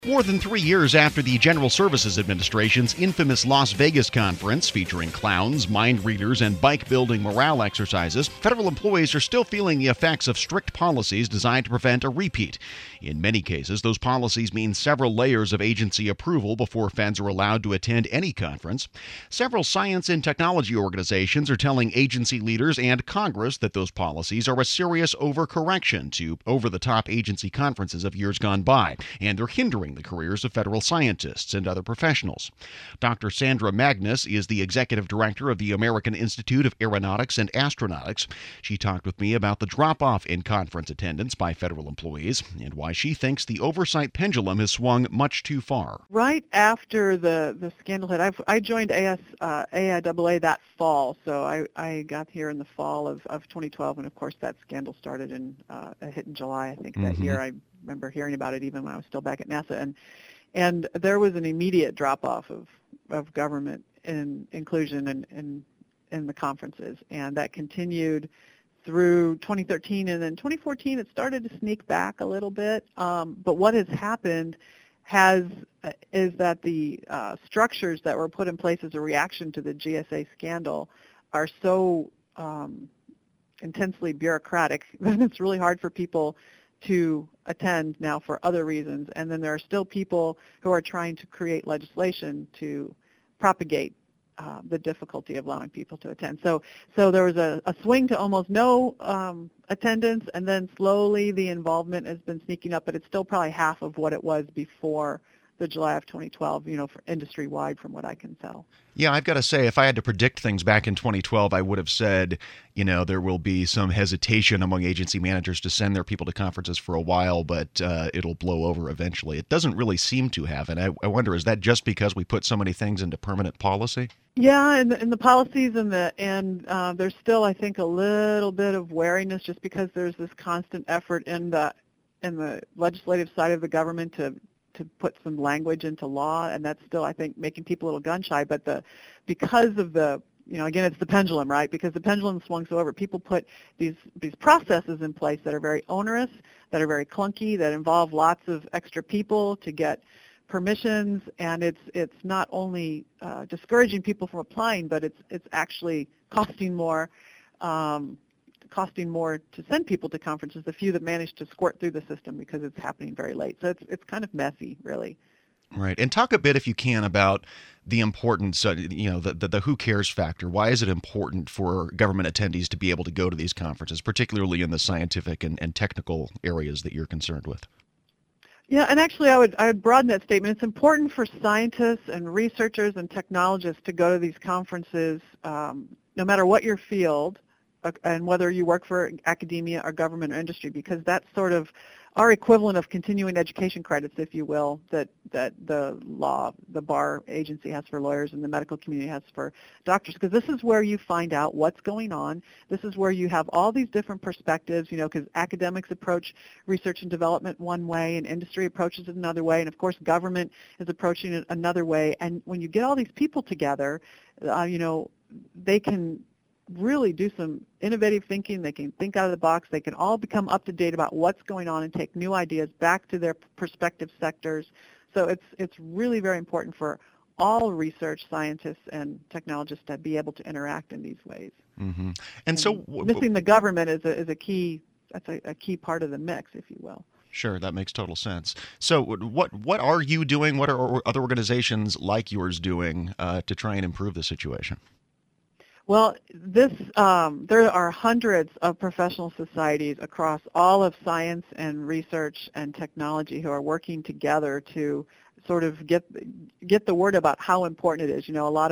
More than 3 years after the General Services Administration's infamous Las Vegas conference featuring clowns, mind readers, and bike-building morale exercises, federal employees are still feeling the effects of strict policies designed to prevent a repeat. In many cases, those policies mean several layers of agency approval before feds are allowed to attend any conference. Several science and technology organizations are telling agency leaders and Congress that those policies are a serious overcorrection to over-the-top agency conferences of years gone by, and they're hindering the careers of federal scientists and other professionals. Dr. Sandra Magnus is the executive director of the American Institute of Aeronautics and Astronautics. She talked with me about the drop-off in conference attendance by federal employees and why she thinks the oversight pendulum has swung much too far. Right after the scandal hit, I joined AIAA that fall, so I got here in the fall of 2012, and of course that scandal started hit in July, I think, that year. I remember hearing about it even when I was still back at NASA, and there was an immediate drop-off of government inclusion in the conferences, and that continued through 2013, and then 2014 it started to sneak back a little bit. But what has happened is that the structures that were put in place as a reaction to the GSA scandal are so intensely bureaucratic that it's really hard for people to attend now for other reasons. And then there are still people who are trying to create legislation to propagate the difficulty of allowing people to attend. So there was a swing to almost no attendance, and then slowly the involvement has been sneaking up, but it's still probably half of what it was before the July of 2012, for industry-wide from what I can tell. Yeah, I've got to say, if I had to predict things back in 2012, I would have said, there will be some hesitation among agency managers to send their people to conferences for a while, but it'll blow over eventually. It doesn't really seem to have, and I wonder, is that just because we put so many things into permanent policy? Yeah, and the policies and there's still, I think, a little bit of wariness just because there's this constant effort in the legislative side of the government to put some language into law, and that's still, I think, making people a little gun-shy. But because of again, it's the pendulum, right? Because the pendulum swung so over, people put these processes in place that are very onerous, that are very clunky, that involve lots of extra people to get permissions, and it's not only discouraging people from applying, but it's actually costing more to send people to conferences, the few that manage to squirt through the system because it's happening very late. So it's kind of messy, really. Right. And talk a bit, if you can, about the importance, the who cares factor. Why is it important for government attendees to be able to go to these conferences, particularly in the scientific and technical areas that you're concerned with? Yeah, and actually I would broaden that statement. It's important for scientists and researchers and technologists to go to these conferences, no matter what your field, and whether you work for academia or government or industry, because that's sort of our equivalent of continuing education credits, if you will, that the bar agency has for lawyers and the medical community has for doctors, because this is where you find out what's going on. This is where you have all these different perspectives, because academics approach research and development one way and industry approaches it another way, and of course government is approaching it another way. And when you get all these people together, they can really do some innovative thinking. They can think out of the box. They can all become up to date about what's going on and take new ideas back to their prospective sectors. So it's really very important for all research scientists and technologists to be able to interact in these ways. Mm-hmm. And so missing the government is a key. That's a key part of the mix, if you will. Sure, that makes total sense. So what are you doing? What are other organizations like yours doing to try and improve the situation? Well, there are hundreds of professional societies across all of science and research and technology who are working together to sort of get the word about how important it is.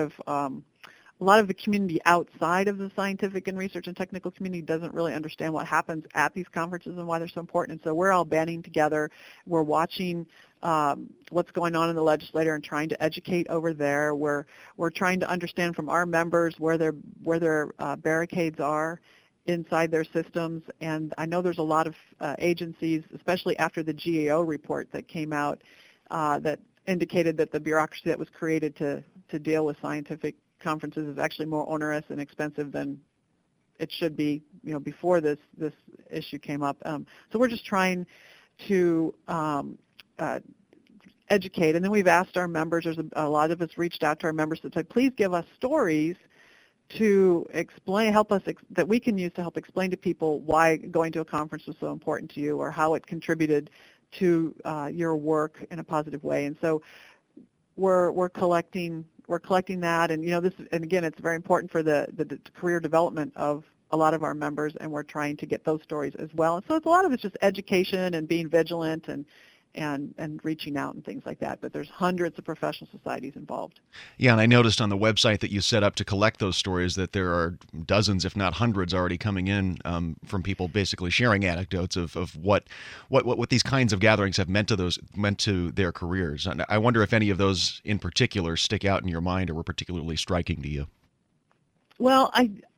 A lot of the community outside of the scientific and research and technical community doesn't really understand what happens at these conferences and why they're so important. And so we're all banding together. We're watching what's going on in the legislature and trying to educate over there. We're trying to understand from our members where their barricades are inside their systems. And I know there's a lot of agencies, especially after the GAO report that came out, that indicated that the bureaucracy that was created to deal with scientific conferences is actually more onerous and expensive than it should be, before this issue came up. So we're just trying to educate. And then we've asked our members, there's a lot of us reached out to our members that said, please give us stories to explain, that we can use to help explain to people why going to a conference was so important to you or how it contributed to your work in a positive way. And so we're collecting that, and and again, it's very important for the career development of a lot of our members, and we're trying to get those stories as well. And so it's a lot of it's just education and being vigilant and reaching out and things like that. But there's hundreds of professional societies involved. Yeah, and I noticed on the website that you set up to collect those stories that there are dozens, if not hundreds, already coming in from people basically sharing anecdotes of what these kinds of gatherings have meant to their careers. And I wonder if any of those in particular stick out in your mind or were particularly striking to you. Well,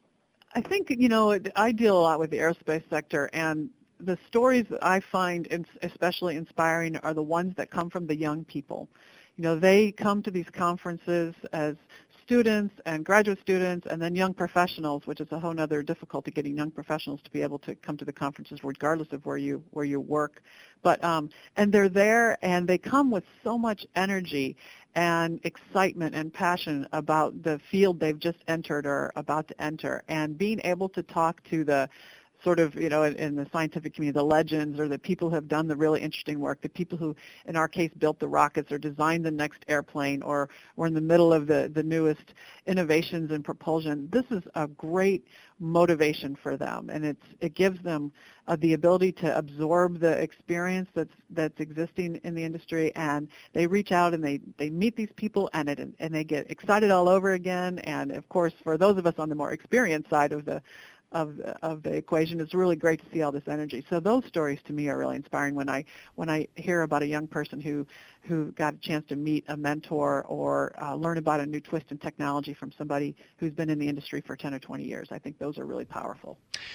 I think, I deal a lot with the aerospace sector, and the stories that I find especially inspiring are the ones that come from the young people. They come to these conferences as students and graduate students and then young professionals, which is a whole other difficulty, getting young professionals to be able to come to the conferences regardless of where you work. But and they're there and they come with so much energy and excitement and passion about the field they've just entered or about to enter, and being able to talk to the sort of, in the scientific community, the legends or the people who have done the really interesting work, the people who, in our case, built the rockets or designed the next airplane or were in the middle of the newest innovations in propulsion. This is a great motivation for them, and it gives them the ability to absorb the experience that's existing in the industry, and they reach out and they meet these people and they get excited all over again. And of course, for those of us on the more experienced side of the equation, it's really great to see all this energy. So those stories to me are really inspiring when I hear about a young person who got a chance to meet a mentor or learn about a new twist in technology from somebody who's been in the industry for 10 or 20 years. I think those are really powerful.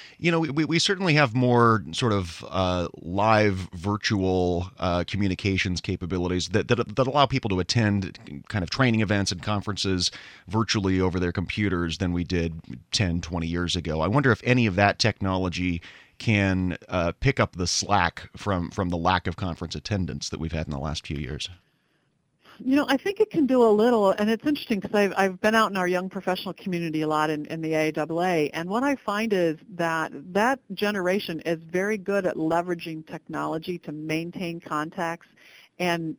We certainly have more sort of live virtual communications capabilities that allow people to attend kind of training events and conferences virtually over their computers than we did 10, 20 years ago. I wonder if any of that technology can pick up the slack from the lack of conference attendance that we've had in the last few years. I think it can do a little, and it's interesting because I've been out in our young professional community a lot in the AAA, and what I find is that generation is very good at leveraging technology to maintain contacts and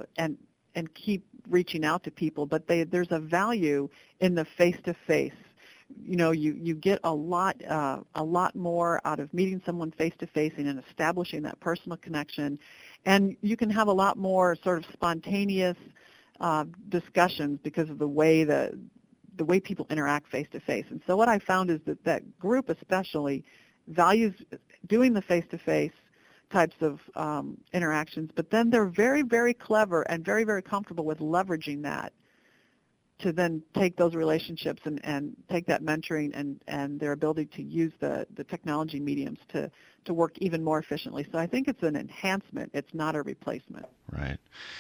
keep reaching out to people, but there's a value in the face-to-face. You get a lot more out of meeting someone face-to-face and establishing that personal connection. And you can have a lot more sort of spontaneous discussions because of the way people interact face-to-face. And so what I found is that group especially values doing the face-to-face types of interactions, but then they're very, very clever and very, very comfortable with leveraging that to then take those relationships and take that mentoring and their ability to use the technology mediums to work even more efficiently. So I think it's an enhancement. It's not a replacement. Right.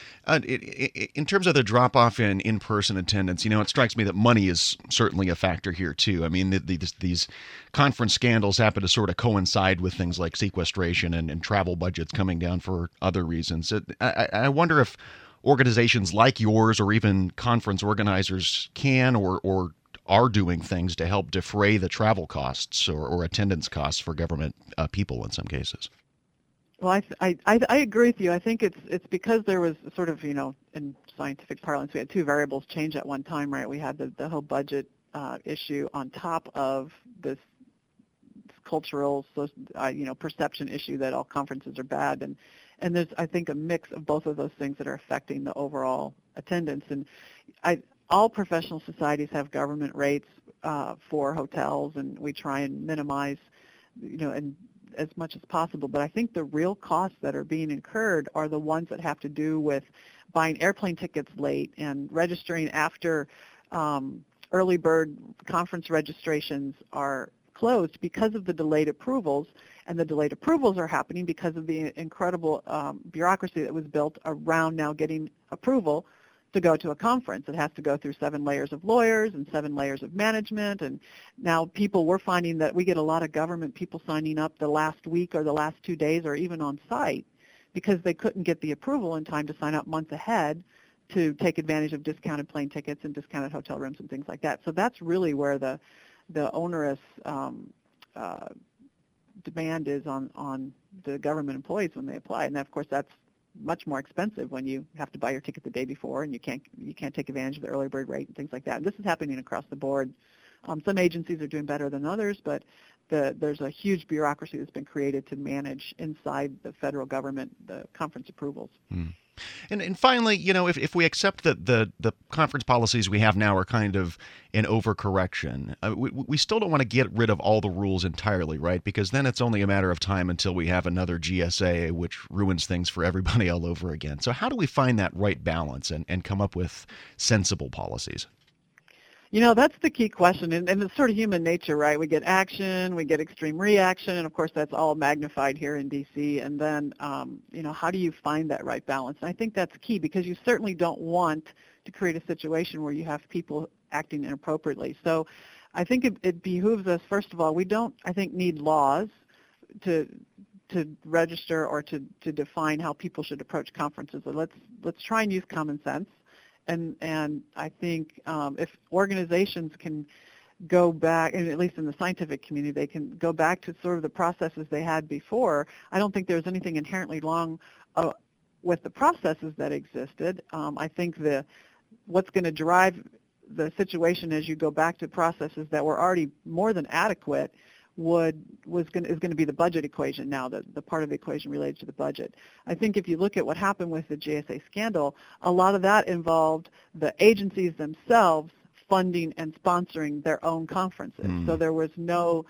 In terms of the drop-off in in-person attendance, it strikes me that money is certainly a factor here, too. I mean, these conference scandals happen to sort of coincide with things like sequestration and travel budgets coming down for other reasons. I wonder if organizations like yours or even conference organizers can or are doing things to help defray the travel costs or attendance costs for government people in some cases. Well, I agree with you. I think it's because there was sort of, in scientific parlance, we had two variables change at one time, right? We had the whole budget issue on top of this cultural, perception issue that all conferences are bad, and there's, I think, a mix of both of those things that are affecting the overall attendance. And all professional societies have government rates for hotels, and we try and minimize, and as much as possible. But I think the real costs that are being incurred are the ones that have to do with buying airplane tickets late and registering after early bird conference registrations are closed because of the delayed approvals, and the delayed approvals are happening because of the incredible bureaucracy that was built around now getting approval to go to a conference. It has to go through 7 layers of lawyers and 7 layers of management, and now we're finding that we get a lot of government people signing up the last week or the last 2 days or even on site because they couldn't get the approval in time to sign up months ahead to take advantage of discounted plane tickets and discounted hotel rooms and things like that. So that's really where the onerous demand is on the government employees when they apply. And of course, that's much more expensive when you have to buy your ticket the day before and you can't take advantage of the early bird rate and things like that. And this is happening across the board. Some agencies are doing better than others, but there's a huge bureaucracy that's been created to manage inside the federal government the conference approvals. And finally, if we accept that the conference policies we have now are kind of an overcorrection, we still don't want to get rid of all the rules entirely, right? Because then it's only a matter of time until we have another GSA, which ruins things for everybody all over again. So how do we find that right balance and come up with sensible policies? That's the key question, and it's sort of human nature, right? We get action, we get extreme reaction, and of course that's all magnified here in D.C., and then, how do you find that right balance? And I think that's key because you certainly don't want to create a situation where you have people acting inappropriately. So I think it behooves us, first of all, we don't, I think, need laws to register or to define how people should approach conferences. So let's try and use common sense. And I think if organizations can go back, and at least in the scientific community, they can go back to sort of the processes they had before, I don't think there's anything inherently wrong with the processes that existed. I think what's going to drive the situation as you go back to processes that were already more than adequate is going to be the budget equation now, the part of the equation related to the budget. I think if you look at what happened with the GSA scandal, a lot of that involved the agencies themselves funding and sponsoring their own conferences. So there was no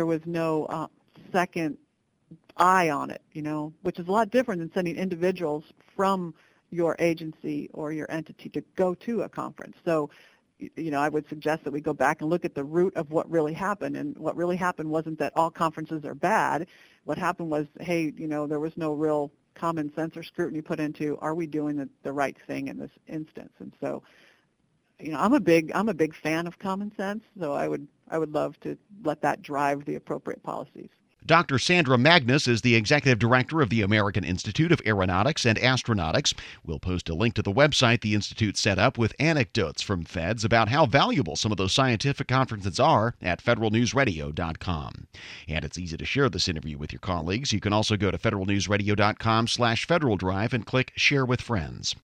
second eye on it, which is a lot different than sending individuals from your agency or your entity to go to a conference. So I would suggest that we go back and look at the root of what really happened. And what really happened wasn't that all conferences are bad. What happened was, hey, there was no real common sense or scrutiny put into, are we doing the right thing in this instance? And so, I'm a big fan of common sense. So I would love to let that drive the appropriate policies. Dr. Sandra Magnus is the Executive Director of the American Institute of Aeronautics and Astronautics. We'll post a link to the website the Institute set up with anecdotes from feds about how valuable some of those scientific conferences are at federalnewsradio.com. And it's easy to share this interview with your colleagues. You can also go to federalnewsradio.com/Federal Drive and click Share with Friends.